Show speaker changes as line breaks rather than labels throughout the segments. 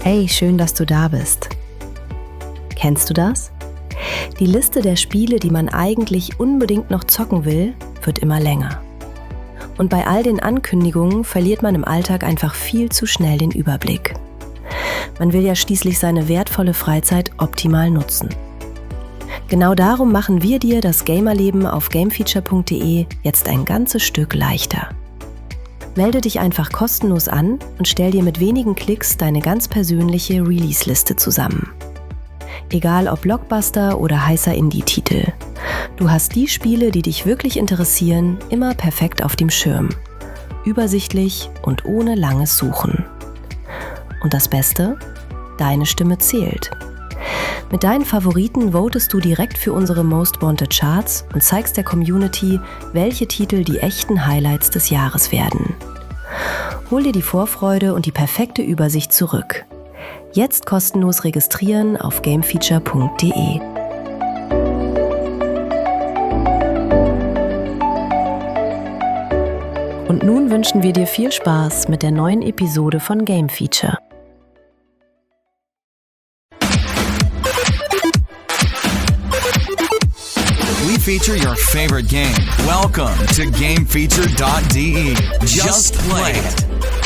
Hey, schön, dass du da bist. Kennst du das? Die Liste der Spiele, die man eigentlich unbedingt noch zocken will, wird immer länger. Und bei all den Ankündigungen verliert man im Alltag einfach viel zu schnell den Überblick. Man will ja schließlich seine wertvolle Freizeit optimal nutzen. Genau darum machen wir dir das Gamerleben auf gamefeature.de jetzt ein ganzes Stück leichter. Melde dich einfach kostenlos an und stell dir mit wenigen Klicks deine ganz persönliche Release-Liste zusammen. Egal ob Blockbuster oder heißer Indie-Titel. Du hast die Spiele, die dich wirklich interessieren, immer perfekt auf dem Schirm. Übersichtlich und ohne langes Suchen. Und das Beste? Deine Stimme zählt. Mit deinen Favoriten votest du direkt für unsere Most Wanted Charts und zeigst der Community, welche Titel die echten Highlights des Jahres werden. Hol dir die Vorfreude und die perfekte Übersicht zurück. Jetzt kostenlos registrieren auf gamefeature.de. Und nun wünschen wir dir viel Spaß mit der neuen Episode von Game Feature.
We feature your favorite game. Welcome to GameFeature.de. Just play it.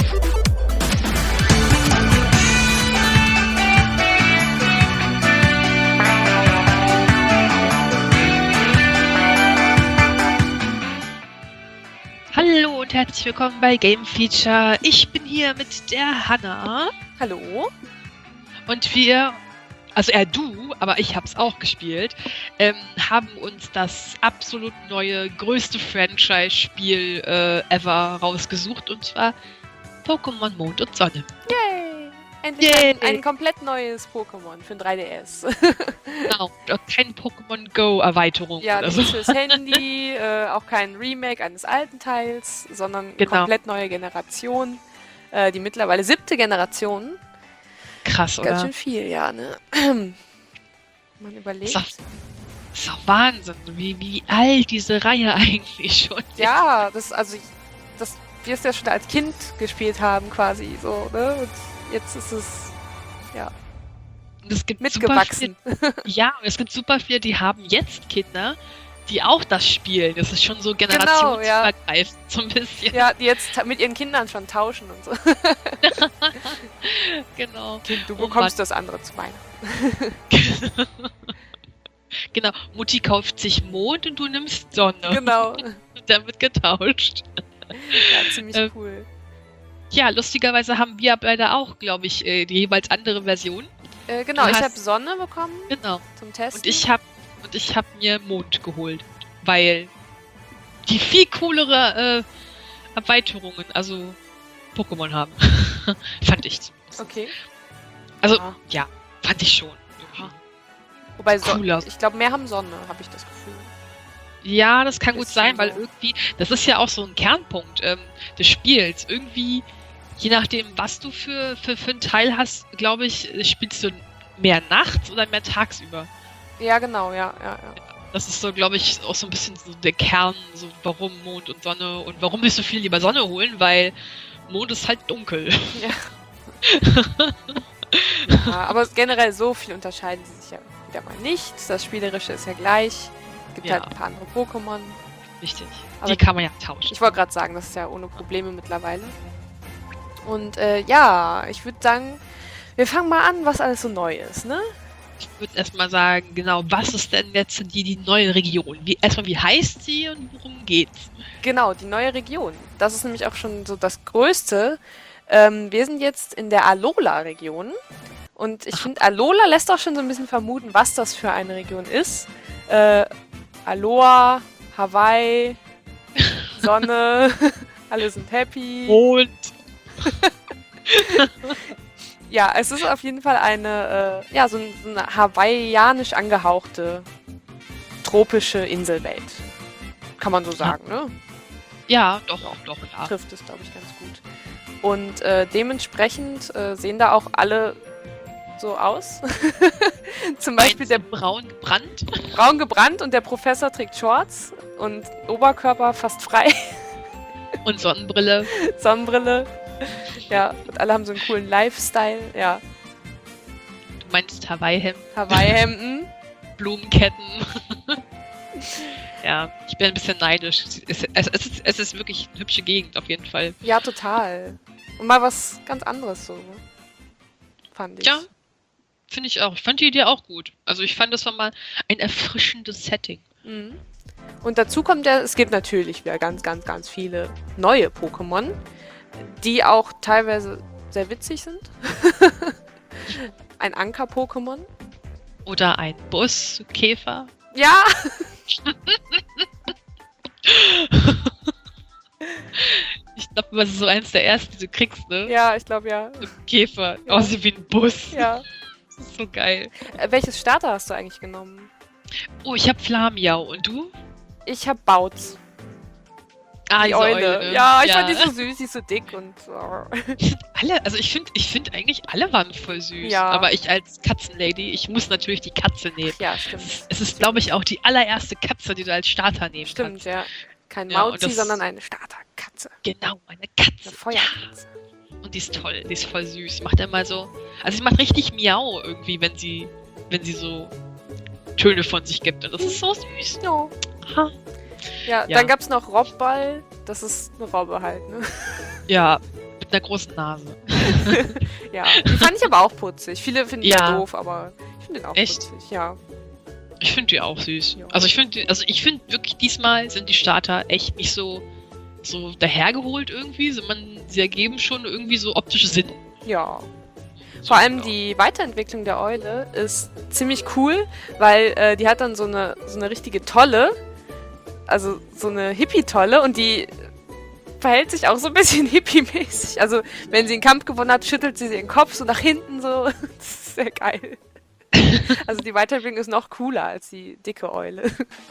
Hallo und herzlich willkommen bei Game Feature. Ich bin hier mit der Hanna.
Hallo.
Und wir, also du, aber ich habe es auch gespielt, haben uns das absolut neue, größte Franchise-Spiel ever rausgesucht, und zwar Pokémon Mond und Sonne.
Yay! Endlich ein komplett neues Pokémon für den 3DS.
Genau, keine Pokémon Go-Erweiterung
Ja,
oder
nicht
so.
fürs Handy, auch kein Remake eines alten Teils, sondern
Genau.
komplett neue Generation. Die mittlerweile 7. Generation.
Krass,
Ganz
oder?
schön viel, ja, ne? Man überlegt.
Ist doch Wahnsinn, wie alt diese Reihe eigentlich schon ist.
Ja, das wir es ja schon als Kind gespielt haben, quasi so, ne? Und jetzt ist es, ja,
Und es gibt
mitgewachsen.
Ja, und es gibt super viele, die haben jetzt Kinder, die auch das spielen. Das ist schon so generationsübergreifend, so ein bisschen.
Ja, die jetzt mit ihren Kindern schon tauschen und so.
Genau.
Du bekommst das andere zu Weihnachten.
Genau. Mutti kauft sich Mond und du nimmst Sonne.
Genau.
Und dann wird getauscht.
Ja, ziemlich cool.
Ja, lustigerweise haben wir beide auch, glaube ich, die jeweils andere Version.
Genau,
Du
ich
hast-
habe Sonne bekommen
Genau.
zum Testen.
Und ich hab mir Mond geholt, weil die viel coolere Erweiterungen, also Pokémon haben. Fand ich zumindest.
Okay.
Also,
Ja.
ja, fand ich schon. irgendwie.
Wobei
cooler.
ich glaube, mehr haben Sonne, habe ich das Gefühl.
Ja, das kann gut
Bisschen
sein, weil
so.
irgendwie, das ist ja auch so ein Kernpunkt des Spiels. Irgendwie, je nachdem, was du für einen Teil hast, glaube ich, spielst du mehr nachts oder mehr tagsüber.
Ja, genau, ja.
Das ist so, glaube ich, auch so ein bisschen so der Kern, so warum Mond und Sonne und warum nicht so viel lieber Sonne holen, weil Mond ist halt dunkel.
Ja, aber generell so viel unterscheiden sie sich ja wieder mal nicht. Das Spielerische ist ja gleich. Es gibt
Ja.
halt ein paar andere Pokémon.
Richtig.
Aber
Die kann man ja tauschen.
Ich wollte gerade sagen, das ist ja ohne Probleme mittlerweile. Und ja, ich würde sagen, wir fangen mal an, was alles so neu ist, ne?
Ich würde erstmal sagen, genau, was ist denn jetzt die neue Region? Wie heißt sie und worum geht's?
Genau, die neue Region. Das ist nämlich auch schon so das Größte. Wir sind jetzt in der Alola-Region. Und ich finde, Alola lässt auch schon so ein bisschen vermuten, was das für eine Region ist. Aloha, Hawaii, Sonne, alle sind happy.
Und
Ja, es ist auf jeden Fall eine, so eine hawaiianisch angehauchte tropische Inselwelt. Kann man so sagen, ne?
ja, doch, ja.
Trifft es, glaube ich, ganz gut. Und dementsprechend sehen da auch alle so aus. Zum Beispiel der
braun gebrannt.
braun gebrannt und der Professor trägt Shorts und Oberkörper fast frei.
Und Sonnenbrille.
Sonnenbrille. Ja, und alle haben so einen coolen Lifestyle. Ja,
meinst Hawaii-Hemden,
Hawaii-Hemden.
Blumenketten. Ja, ich bin ein bisschen neidisch. Es ist wirklich eine hübsche Gegend auf jeden Fall.
Ja, total. Und mal was ganz anderes so, fand ich.
Ja, finde ich auch. Ich fand die Idee auch gut. Also ich fand, das war mal ein erfrischendes Setting.
Mhm. Und dazu kommt ja, es gibt natürlich wieder ganz, ganz, ganz viele neue Pokémon, die auch teilweise sehr witzig sind. Ein Anker-Pokémon.
Oder ein Buskäfer.
Ja!
Ich glaube, das ist so eins der ersten, die du kriegst, ne?
Ja, ich glaube ja.
Ein Käfer.
Ja.
Aussieht wie ein Bus.
Ja.
Das ist so geil.
Welches Starter hast du eigentlich genommen?
Oh, ich hab Flamiau. Und du?
Ich hab Bautz.
Ah,
Die
diese
Eule.
ne?
Ja, ich fand die so süß, die ist so dick und so.
Alle, also ich finde eigentlich alle waren voll süß.
Ja.
Aber ich als Katzenlady, ich muss natürlich die Katze nehmen.
Ja, stimmt.
Es ist, glaube ich, auch die allererste Katze, die du als Starter nehmen
Stimmt,
kannst.
ja. Kein
Ja, und
Mauzi,
das-
sondern eine Starterkatze.
Genau, eine Katze.
Eine Feuerkatze.
Und die ist toll, die ist voll süß. Die macht immer so. Also sie macht richtig Miau irgendwie, wenn sie so Töne von sich gibt. Und das ist so süß.
Ja.
Ha.
Ja,
Ja.
dann gab's noch Robball. Das ist eine Robbe halt, ne?
Ja, mit einer großen Nase.
Ja. Die fand ich aber auch putzig. Viele finden
Ja.
das doof, aber ich finde den auch
Echt?
putzig, ja.
Ich finde die auch süß.
Ja.
Also ich finde wirklich diesmal sind die Starter echt nicht so dahergeholt irgendwie. Sie ergeben schon irgendwie so optische Sinn.
Ja.
So,
Vor allem
ja.
die Weiterentwicklung der Eule ist ziemlich cool, weil die hat dann so eine richtige Tolle, also so eine Hippie-Tolle und die verhält sich auch so ein bisschen hippie-mäßig. Also wenn sie einen Kampf gewonnen hat, schüttelt sie den Kopf so nach hinten so. Das ist sehr geil. Also die Weiterentwicklung ist noch cooler als die dicke Eule.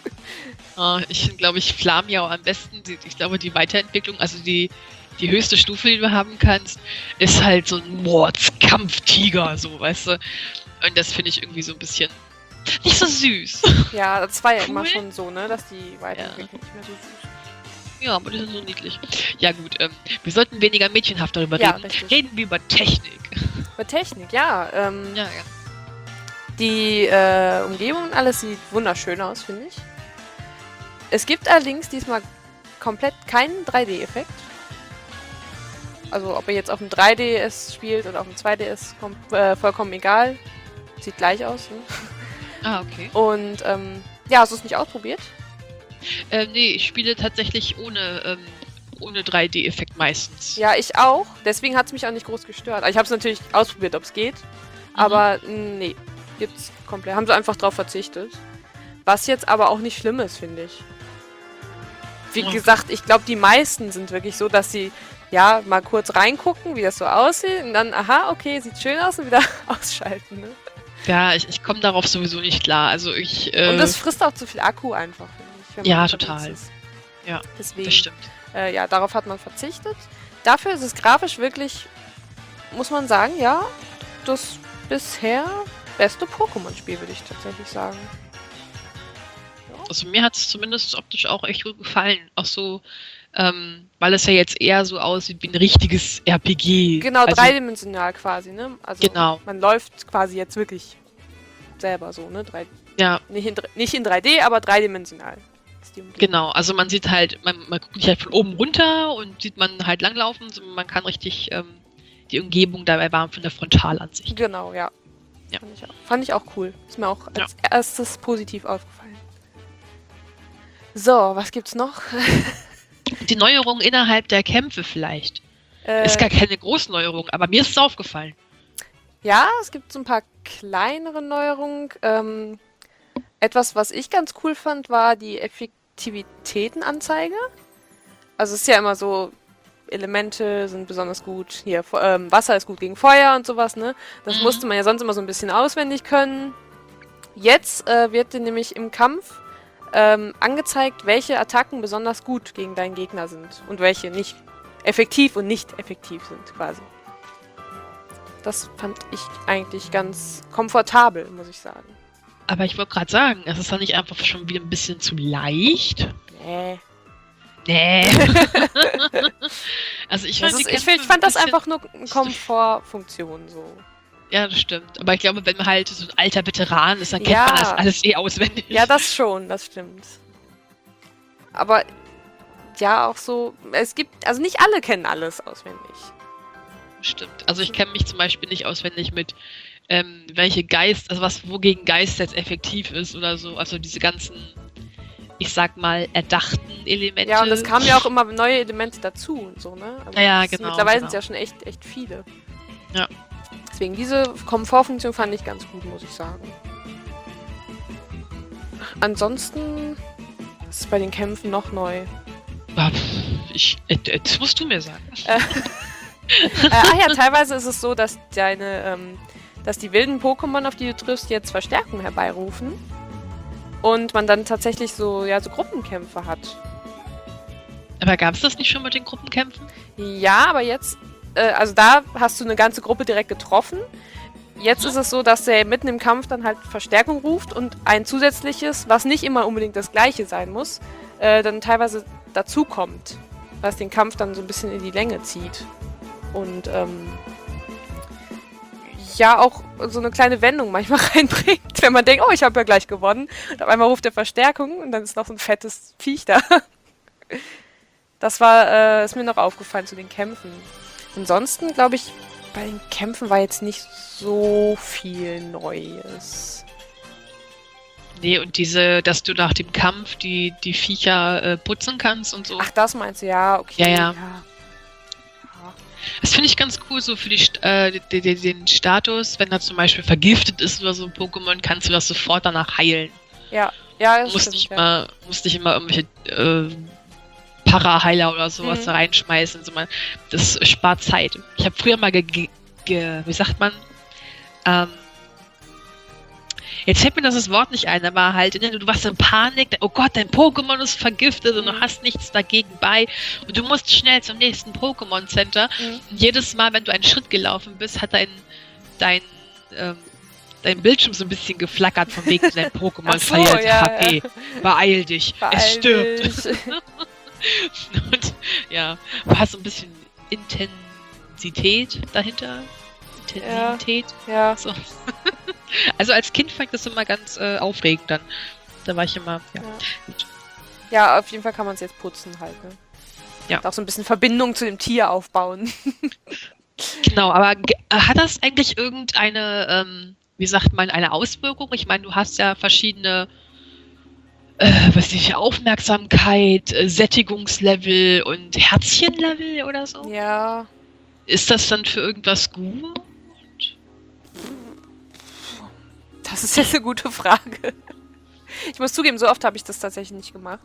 Ich finde, glaube ich, Flamiau am besten. Ich glaube, die Weiterentwicklung, also die höchste Stufe, die du haben kannst, ist halt so ein Mordskampftiger, so, weißt du. Und das finde ich irgendwie so ein bisschen nicht so süß.
Ja, das war ja
Cool.
immer schon so, ne, dass die Weiterentwicklung nicht mehr so süß ist.
Ja, aber die sind so niedlich. Ja gut, wir sollten weniger mädchenhaft darüber
Ja,
reden.
richtig.
Reden wir über Technik.
Bei Technik, ja.
Ja.
Die Umgebung und alles sieht wunderschön aus, finde ich. Es gibt allerdings diesmal komplett keinen 3D-Effekt. Also ob ihr jetzt auf dem 3DS spielt oder auf dem 2DS, vollkommen egal. Sieht gleich aus. Ne?
Ah, okay.
Und ja, hast du es nicht ausprobiert?
Nee, ich spiele tatsächlich ohne 3D-Effekt meistens.
Ja, ich auch. Deswegen hat es mich auch nicht groß gestört. Also ich habe es natürlich ausprobiert, ob es geht. Aber nee, gibt's komplett. Haben sie einfach drauf verzichtet. Was jetzt aber auch nicht schlimm ist, finde ich. Wie
Ja.
gesagt, ich glaube, die meisten sind wirklich so, dass sie ja mal kurz reingucken, wie das so aussieht und dann, aha, okay, sieht schön aus und wieder ausschalten. Ne?
Ja, ich komme darauf sowieso nicht klar. Also
Und das frisst auch zu viel Akku einfach, finde ich. wenn man
Ja,
unterwegs
total.
ist.
Ja,
Deswegen,
das stimmt.
ja, darauf hat man verzichtet. Dafür ist es grafisch wirklich, muss man sagen, ja, das bisher beste Pokémon-Spiel, würde ich tatsächlich sagen.
Also mir hat es zumindest optisch auch echt gut gefallen. Auch so, weil es ja jetzt eher so aussieht wie ein richtiges RPG.
Genau,
also,
dreidimensional quasi, ne? Also
Genau.
man läuft quasi jetzt wirklich selber so, ne?
Ja,
Nicht in 3D, aber dreidimensional. Ist die Umgebung.
genau. Also man sieht halt, man guckt sich halt von oben runter und sieht man halt langlaufen. So, man kann richtig die Umgebung dabei wahren von der Frontalansicht.
Genau, ja.
Ja.
Fand ich auch cool. Ist mir auch als erstes positiv aufgefallen. So, was gibt's noch?
Die Neuerung innerhalb der Kämpfe vielleicht. Ist gar keine große Neuerung, aber mir ist es aufgefallen.
Ja, es gibt so ein paar kleinere Neuerungen. Etwas, was ich ganz cool fand, war die Effektivitätenanzeige. Also es ist ja immer so, Elemente sind besonders gut. Hier, Wasser ist gut gegen Feuer und sowas, ne? Das musste man ja sonst immer so ein bisschen auswendig können. Jetzt wird dir nämlich im Kampf angezeigt, welche Attacken besonders gut gegen deinen Gegner sind und welche nicht effektiv und nicht effektiv sind, quasi. Das fand ich eigentlich ganz komfortabel, muss ich sagen.
Aber ich wollte gerade sagen, es ist doch nicht einfach schon wieder ein bisschen zu leicht.
Nee.
Nee. Also ich fand,
Ich
die Kämpfe
fand das
ein bisschen-
einfach nur eine Komfortfunktion so.
Ja, das stimmt. Aber ich glaube, wenn man halt so ein alter Veteran ist, dann kennt
Ja.
man das alles auswendig.
Ja, das schon, das stimmt. Aber ja, auch so, es gibt, also nicht alle kennen alles auswendig.
Stimmt. Also ich kenne mich zum Beispiel nicht auswendig mit, welche wogegen Geist jetzt effektiv ist oder so. Also diese ganzen, ich sag mal, erdachten Elemente.
Ja, und es kamen ja auch immer neue Elemente dazu und so, ne? Also
Ja,
das-
genau,
Mittlerweile
genau.
sind es ja schon echt viele.
Ja.
Deswegen, diese Komfortfunktion fand ich ganz gut, muss ich sagen. Ansonsten, was ist bei den Kämpfen noch neu?
Das musst du mir sagen.
Ja, teilweise ist es so, dass dass die wilden Pokémon, auf die du triffst, jetzt Verstärkung herbeirufen. Und man dann tatsächlich so Gruppenkämpfe hat.
Aber gab es das nicht schon mit den Gruppenkämpfen?
Ja, aber jetzt, also da hast du eine ganze Gruppe direkt getroffen. Jetzt ist es so, dass er mitten im Kampf dann halt Verstärkung ruft und ein zusätzliches, was nicht immer unbedingt das gleiche sein muss, dann teilweise dazukommt, was den Kampf dann so ein bisschen in die Länge zieht. Und ja, auch so eine kleine Wendung manchmal reinbringt, wenn man denkt, oh, ich habe ja gleich gewonnen. Und auf einmal ruft er Verstärkung und dann ist noch so ein fettes Viech da. Das ist mir noch aufgefallen zu den Kämpfen. Ansonsten, glaube ich, bei den Kämpfen war jetzt nicht so viel Neues.
Nee, und dass du nach dem Kampf die Viecher putzen kannst und so.
Ach, das meinst du? Ja, okay.
Ja. Das finde ich ganz cool, so für den Status, wenn er zum Beispiel vergiftet ist oder so ein Pokémon, kannst du das sofort danach heilen.
Ja, das
Musst
stimmt.
nicht immer irgendwelche Para-Heiler oder sowas
Mhm.
da reinschmeißen. So, das spart Zeit. Ich habe früher mal wie sagt man, jetzt fällt mir das Wort nicht ein, aber halt, du warst in Panik, oh Gott, dein Pokémon ist vergiftet und du hast nichts dagegen bei und du musst schnell zum nächsten Pokémon Center.
Mhm.
Und jedes Mal, wenn du einen Schritt gelaufen bist, hat dein Bildschirm so ein bisschen geflackert, von wegen dein Pokémon
Ach so,
verliert
ja,
HP. Beeil dich, es stirbt.
Dich.
Und ja, du hast so ein bisschen Intensität dahinter. Intensität.
Ja.
So. Also als Kind fand ich das immer ganz aufregend dann. Da war ich immer, ja.
Ja.
Gut.
Ja, auf jeden Fall kann man es jetzt putzen halt, ne?
Ja.
Und auch so ein bisschen Verbindung zu dem Tier aufbauen.
Genau, aber hat das eigentlich irgendeine, wie sagt man, eine Auswirkung? Ich meine, du hast ja verschiedene, Aufmerksamkeit, Sättigungslevel und Herzchenlevel oder so.
Ja.
Ist das dann für irgendwas gut?
Das ist jetzt eine gute Frage. Ich muss zugeben, so oft habe ich das tatsächlich nicht gemacht.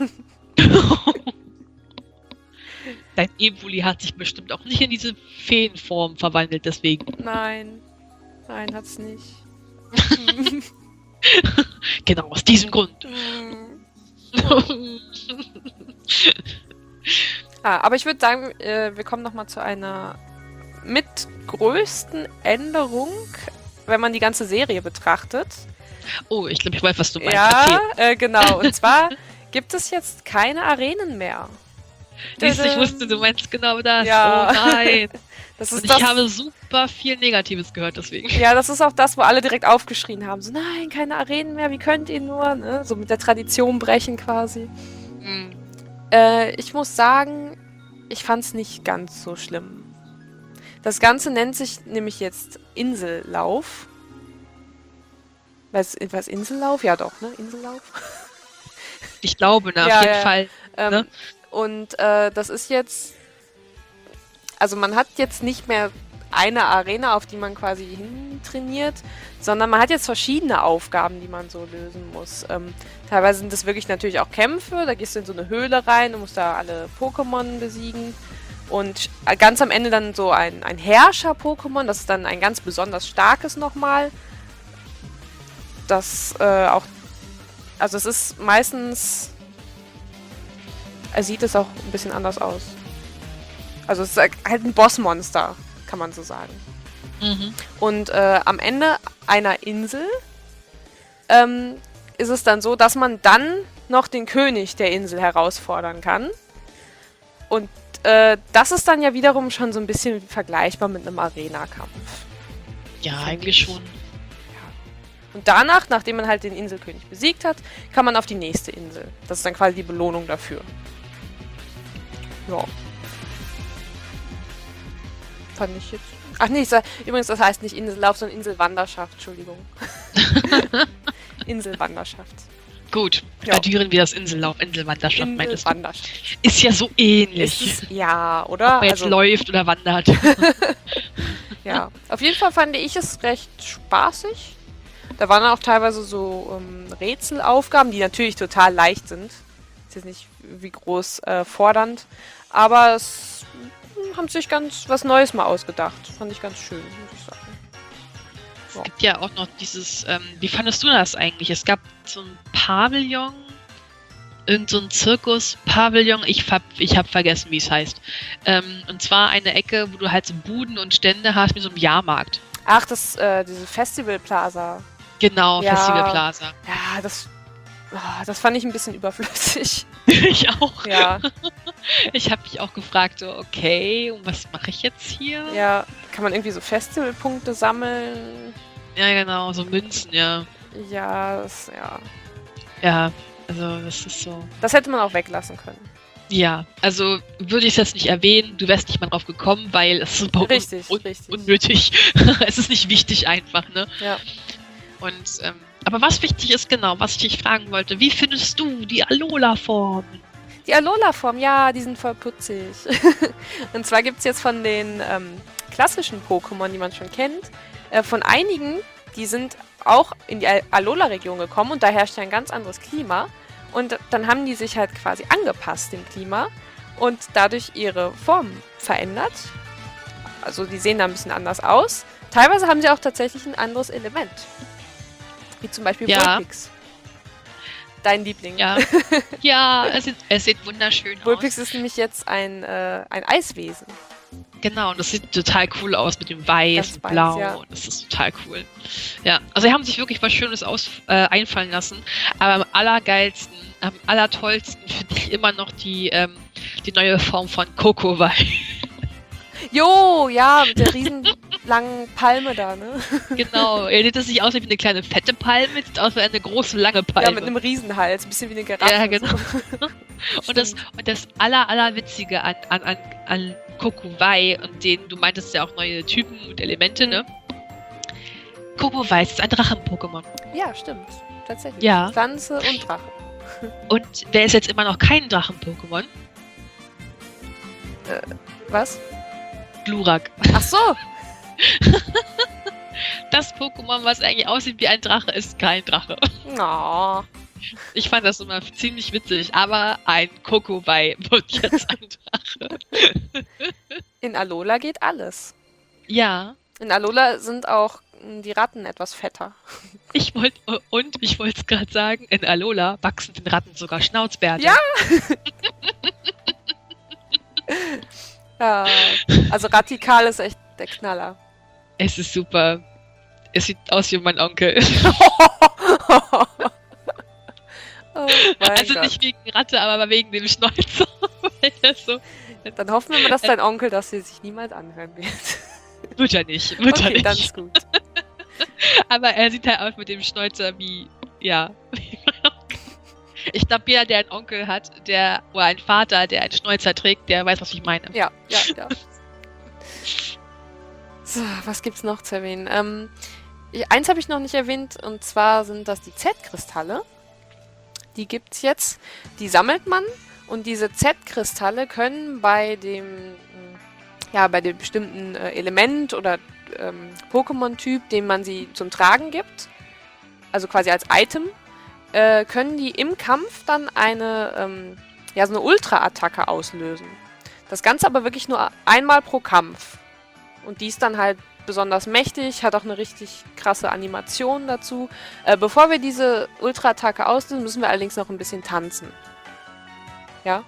Dein Evoli hat sich bestimmt auch nicht in diese Feenform verwandelt, deswegen.
Nein, hat's nicht.
Genau, aus diesem Grund.
Aber ich würde sagen, wir kommen nochmal zu einer mit größten Änderung, wenn man die ganze Serie betrachtet.
Oh, ich glaube, ich weiß, was du meinst.
Ja,
Erzähl.
genau. Und zwar gibt es jetzt keine Arenen mehr.
Siehst du, ich wusste, du meinst genau das.
Ja.
Oh nein.
Das
Und
ist
ich habe super viel Negatives gehört, deswegen.
Ja, das ist auch das, wo alle direkt aufgeschrien haben. So, nein, keine Arenen mehr, wie könnt ihr nur? Ne? So mit der Tradition brechen quasi.
Hm.
Ich muss sagen, ich fand's nicht ganz so schlimm. Das Ganze nennt sich nämlich jetzt Insellauf. Was Insellauf? Ja doch, ne? Insellauf.
Ich glaube, ne,
Ja,
auf jeden
ja.
Fall. Ne?
Und das ist jetzt... Also man hat jetzt nicht mehr eine Arena, auf die man quasi hin trainiert, sondern man hat jetzt verschiedene Aufgaben, die man so lösen muss. Teilweise sind das wirklich natürlich auch Kämpfe, da gehst du in so eine Höhle rein und musst da alle Pokémon besiegen. Und ganz am Ende dann so ein Herrscher-Pokémon, das ist dann ein ganz besonders starkes nochmal. Das auch... Also es ist meistens... Sieht es auch ein bisschen anders aus. Also es ist halt ein Bossmonster, kann man so sagen.
Mhm.
Und am Ende einer Insel ist es dann so, dass man dann noch den König der Insel herausfordern kann. Und das ist dann ja wiederum schon so ein bisschen vergleichbar mit einem Arena-Kampf.
Ja,
Finde
eigentlich
ich.
schon.
Und danach, nachdem man halt den Inselkönig besiegt hat, kann man auf die nächste Insel. Das ist dann quasi die Belohnung dafür. Ja. Fand ich jetzt. Ach nee, übrigens, das heißt nicht Insellauf, sondern Inselwanderschaft. Entschuldigung. Inselwanderschaft.
Gut,
Ja.
addieren wir das Insellauf, Inselwanderschaft, meintest du?
Inselwanderschaft.
Ist ja so ähnlich.
Ist es, ja, oder?
Ob man jetzt läuft oder wandert.
Ja. Auf jeden Fall fand ich es recht spaßig. Da waren auch teilweise so Rätselaufgaben, die natürlich total leicht sind. Ist jetzt nicht wie groß fordernd. Aber es haben sich ganz was Neues mal ausgedacht. Fand ich ganz schön, muss ich sagen.
Es gibt ja auch noch dieses, wie fandest du das eigentlich? Es gab so ein Pavillon, irgend so ein Zirkus-Pavillon, ich hab vergessen, wie es heißt. Und zwar eine Ecke, wo du halt so Buden und Stände hast mit so einem Jahrmarkt.
Ach, diese Festival Plaza.
Genau,
Ja.
Festival Plaza.
Ja, das fand ich ein bisschen überflüssig.
Ich auch.
Ja,
Ich habe mich auch gefragt, so, okay, und was mache ich jetzt hier?
ja. Kann man irgendwie so Festivalpunkte sammeln?
Ja, genau, so Münzen, ja.
Ja.
Ja, also das ist so.
Das hätte man auch weglassen können.
Ja, also würde ich es jetzt nicht erwähnen, du wärst nicht mal drauf gekommen, weil es ist super
Richtig.
unnötig. Es ist nicht wichtig einfach, ne?
Ja.
Und, aber was wichtig ist, genau, was ich dich fragen wollte, wie findest du die Alola-Form?
Die Alola-Form, ja, die sind voll putzig. Und zwar gibt es jetzt von den klassischen Pokémon, die man schon kennt, von einigen, die sind auch in die Alola-Region gekommen und da herrscht ja ein ganz anderes Klima. Und dann haben die sich halt quasi angepasst dem Klima und dadurch ihre Form verändert. Also die sehen da ein bisschen anders aus. Teilweise haben sie auch tatsächlich ein anderes Element. Wie zum Beispiel
Ja.
Vulpix. Dein Liebling.
Ja, ja, es sieht wunderschön
Vulpix
aus.
ist nämlich jetzt ein Eiswesen.
Genau, und das sieht total cool aus mit dem Weiß
Ganz
und
weiß,
Blau.
ja.
Und das ist total cool. Ja, also sie haben sich wirklich was Schönes einfallen lassen. Aber am allergeilsten, am allertollsten finde ich immer noch die neue Form von Kokowai.
Jo, ja, mit der riesen langen Palme da, ne?
Genau, er sieht das nicht aus wie eine kleine fette Palme, sieht aus wie eine große lange Palme.
Ja, mit einem Riesenhals, ein bisschen wie eine Giraffe.
Ja, genau.
So.
Und das allerwitzige an Kokowai und denen, du meintest ja auch neue Typen und Elemente, ne? Kokowai ist ein Drachen-Pokémon.
Ja, stimmt. Tatsächlich.
Ja.
Pflanze und Drache.
Und wer ist jetzt immer noch kein Drachen-Pokémon?
Was?
Glurak.
Ach so.
Das Pokémon, was eigentlich aussieht wie ein Drache, ist kein Drache.
Oh.
Ich fand das immer ziemlich witzig, aber ein Kokowai wird jetzt ein Drache.
In Alola geht alles.
Ja,
In Alola sind auch die Ratten etwas fetter.
ich wollte es gerade sagen, in Alola wachsen den Ratten sogar Schnauzbärte.
Ja. Ja. Also Radikal ist echt der Knaller.
Es ist super. Es sieht aus wie mein Onkel.
Oh mein
Also
Gott.
nicht wegen Ratte, aber wegen dem Schnäuzer. Weil er so,
Dann hoffen wir mal, dass dein Onkel das hier sich niemals anhören wird.
wird er nicht. Wird er
Okay, dann
nicht.
ist gut.
Aber er sieht halt aus mit dem Schnäuzer wie, ja. Ich glaube, jeder, der einen Onkel hat, oder einen Vater, der einen Schnäuzer trägt, der weiß, was ich meine.
Ja. So, was gibt's noch zu erwähnen? Eins habe ich noch nicht erwähnt, und zwar sind das die Z-Kristalle. Die gibt's jetzt. Die sammelt man, und diese Z-Kristalle können bei dem bestimmten Element oder Pokémon-Typ, dem man sie zum Tragen gibt, also quasi als Item, können die im Kampf dann so eine Ultra-Attacke auslösen. Das Ganze aber wirklich nur einmal pro Kampf. Und die ist dann halt besonders mächtig, hat auch eine richtig krasse Animation dazu. Bevor wir diese Ultra-Attacke auslösen, müssen wir allerdings noch ein bisschen tanzen. Ja?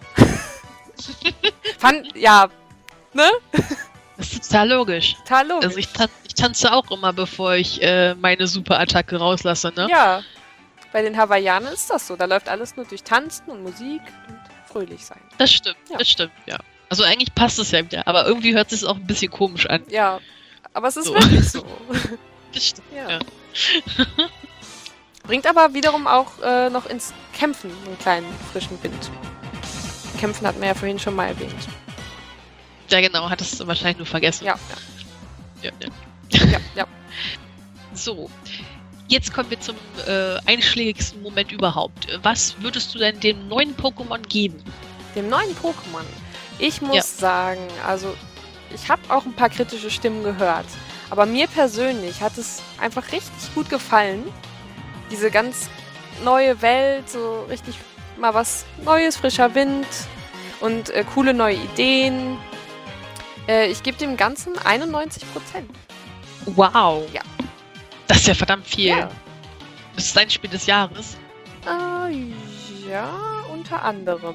Ne?
Das ist total logisch.
Total logisch.
Also ich tanze auch immer, bevor ich meine Superattacke rauslasse, ne?
Ja, bei den Hawaiianern ist das so. Da läuft alles nur durch Tanzen und Musik und fröhlich sein.
Das stimmt,
Ja.
das stimmt, ja. Also eigentlich passt es ja wieder, aber irgendwie hört es sich auch ein bisschen komisch an.
Ja, aber es ist
So.
wirklich so.
Das stimmt.
Ja.
Ja.
Bringt aber wiederum auch noch ins Kämpfen einen kleinen frischen Wind. Kämpfen hatten wir ja vorhin schon mal erwähnt.
Ja, genau, hattest du wahrscheinlich nur vergessen.
Ja,
Ja.
ja.
So, jetzt kommen wir zum einschlägigsten Moment überhaupt. Was würdest du denn dem neuen Pokémon geben?
Dem neuen Pokémon. Ich muss
Ja.
sagen, also ich habe auch ein paar kritische Stimmen gehört. Aber mir persönlich hat es einfach richtig gut gefallen. Diese ganz neue Welt, so richtig mal was Neues, frischer Wind und coole neue Ideen. Ich gebe dem Ganzen 91%.
Wow.
Ja.
Das ist ja verdammt viel.
Ja.
Das ist dein Spiel des Jahres.
Ja, unter anderem.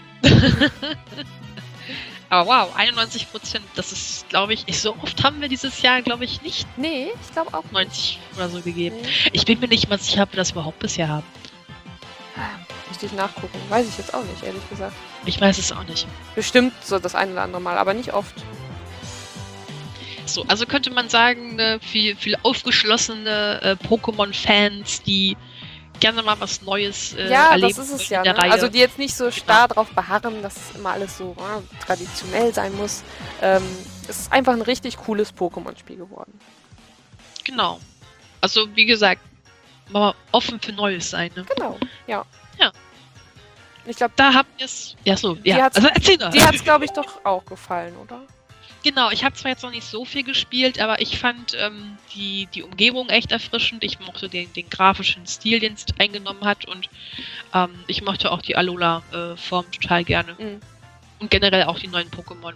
Aber wow, 91%, das ist, glaube ich, so oft haben wir dieses Jahr, glaube ich, nicht
Nee, ich glaube auch
90 oder so gegeben.
Nee.
Ich bin mir nicht mal sicher, ob wir das überhaupt bisher haben.
Müsste ich nachgucken. Weiß ich jetzt auch nicht, ehrlich gesagt.
Ich weiß es auch nicht.
Bestimmt so das ein oder andere Mal, aber nicht oft.
So, also könnte man sagen, viel aufgeschlossene Pokémon-Fans, die gerne mal was Neues
Ja,
erleben
das ist es
wollen
ja.
in der
Ne?
Reihe.
Also die jetzt nicht so starr drauf beharren, dass es immer alles so traditionell sein muss. Es ist einfach ein richtig cooles Pokémon-Spiel geworden.
Genau. Also wie gesagt, mal offen für Neues sein. Ne?
Genau, ja.
Ja.
Ich glaube,
Da habt ihr es. Ja, so.
Die
Ja.
hat's-
Also erzähl doch.
dir hat es, glaube ich, doch auch gefallen, oder?
Genau, ich habe zwar jetzt noch nicht so viel gespielt, aber ich fand die Umgebung echt erfrischend. Ich mochte den grafischen Stil, den es eingenommen hat, und ich mochte auch die Alola-Form total gerne.
Mhm.
Und generell auch die neuen Pokémon.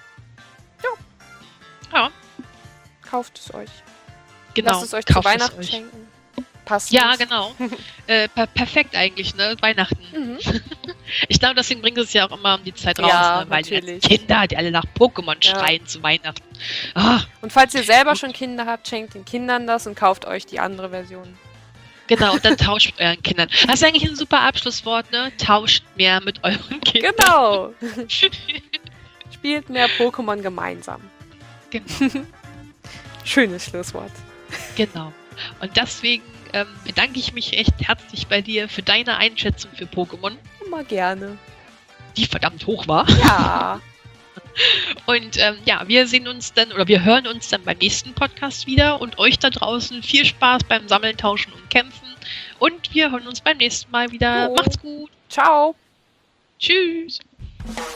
Ja,
Kauft es euch.
genau.
Lasst es euch zu
Kauft es
Weihnachten
euch.
schenken. Passt.
Ja,
uns.
genau. Perfekt eigentlich, ne? Weihnachten.
Mhm.
Ich glaube, deswegen bringt es ja auch immer um die Zeit raus,
Ja,
ne? Weil die
natürlich.
ganzen Kinder, die alle nach Pokémon
Ja.
schreien zu Weihnachten. Ah,
Und falls ihr selber schon Kinder habt, schenkt den Kindern das und kauft euch die andere Version.
genau, und dann tauscht mit euren Kindern. Das ist eigentlich ein super Abschlusswort, ne? Tauscht mehr mit euren Kindern.
Genau. Spielt mehr Pokémon gemeinsam.
Genau,
Schönes Schlusswort.
genau. Und deswegen bedanke ich mich echt herzlich bei dir für deine Einschätzung für Pokémon,
Immer gerne.
die verdammt hoch war.
Ja.
Und ja, wir sehen uns dann, oder wir hören uns dann beim nächsten Podcast wieder, und euch da draußen viel Spaß beim Sammeln, Tauschen und Kämpfen. Und wir hören uns beim nächsten Mal wieder.
Jo.
Macht's gut.
Ciao.
Tschüss.